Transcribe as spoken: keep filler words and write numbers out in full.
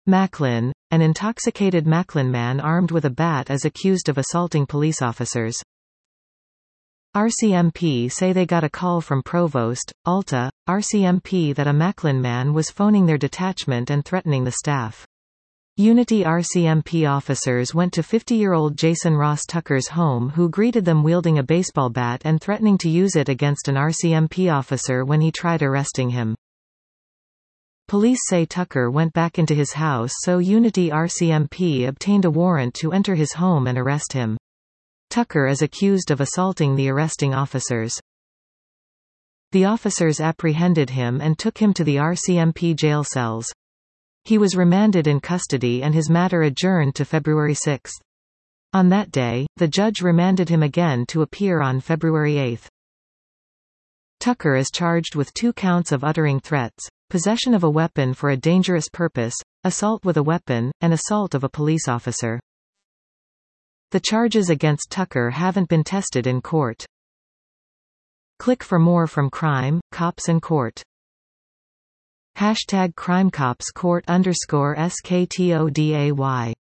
Macklin. An intoxicated Macklin man armed with a bat is accused of assaulting police officers. R C M P say they got a call from Provost, Alta, R C M P that a Macklin man was phoning their detachment and threatening the staff. Unity R C M P officers went to fifty-year-old Jason Ross Tucker's home, who greeted them wielding a baseball bat and threatening to use it against an R C M P officer when he tried arresting him. Police say Tucker went back into his house, so Unity R C M P obtained a warrant to enter his home and arrest him. Tucker is accused of assaulting the arresting officers. The officers apprehended him and took him to the R C M P jail cells. He was remanded in custody and his matter adjourned to February sixth. On that day, the judge remanded him again to appear on February eighth. Tucker is charged with two counts of uttering threats, possession of a weapon for a dangerous purpose, assault with a weapon, and assault of a police officer. The charges against Tucker haven't been tested in court. Click for more from Crime, Cops and Court. Hashtag CrimeCopsCourt underscore S K T O D A Y